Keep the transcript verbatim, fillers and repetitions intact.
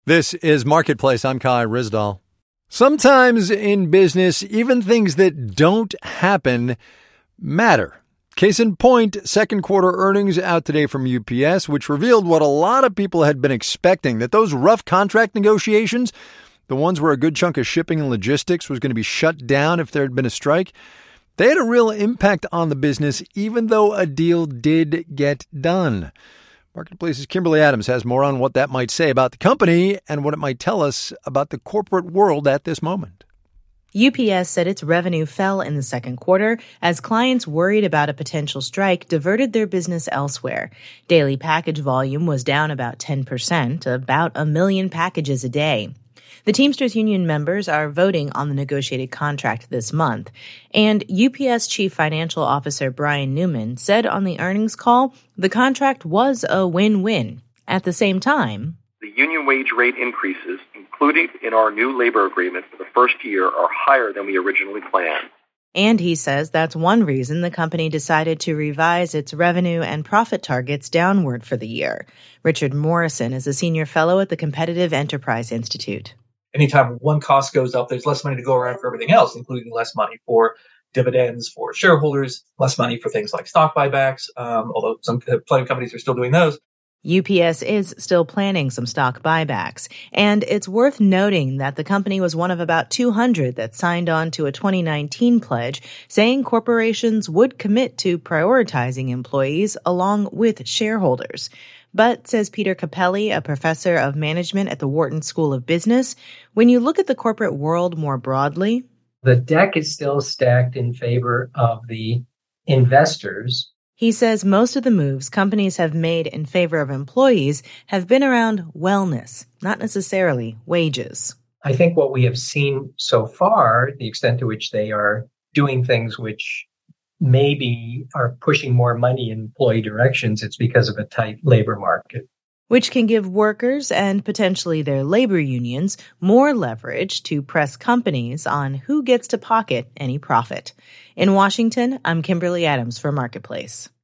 This is Marketplace. I'm Kai Rizdal. Sometimes in business, even things that don't happen matter. Case in point, second quarter earnings out today from U P S, which revealed what a lot of people had been expecting, that those rough contract negotiations, the ones where a good chunk of shipping and logistics was going to be shut down if there had been a strike, they had a real impact on the business, even though a deal did get done. Marketplace's Kimberly Adams has more on what that might say about the company and what it might tell us about the corporate world at this moment. U P S said its revenue fell in the second quarter as clients worried about a potential strike diverted their business elsewhere. Daily package volume was down about ten percent, about a million packages a day. The Teamsters Union members are voting on the negotiated contract this month, and U P S Chief Financial Officer Brian Newman said on the earnings call the contract was a win-win. At the same time, the union wage rate increases included in our new labor agreement for the first year are higher than we originally planned. And he says that's one reason the company decided to revise its revenue and profit targets downward for the year. Richard Morrison is a senior fellow at the Competitive Enterprise Institute. Anytime one cost goes up, there's less money to go around for everything else, including less money for dividends for shareholders, less money for things like stock buybacks, um, although some plenty of companies are still doing those. U P S is still planning some stock buybacks, and it's worth noting that the company was one of about two hundred that signed on to a twenty nineteen pledge saying corporations would commit to prioritizing employees along with shareholders. But, says Peter Capelli, a professor of management at the Wharton School of Business, when you look at the corporate world more broadly, the deck is still stacked in favor of the investors. He says most of the moves companies have made in favor of employees have been around wellness, not necessarily wages. I think what we have seen so far, the extent to which they are doing things which maybe are pushing more money in employee directions, it's because of a tight labor market. Which can give workers and potentially their labor unions more leverage to press companies on who gets to pocket any profit. In Washington, I'm Kimberly Adams for Marketplace.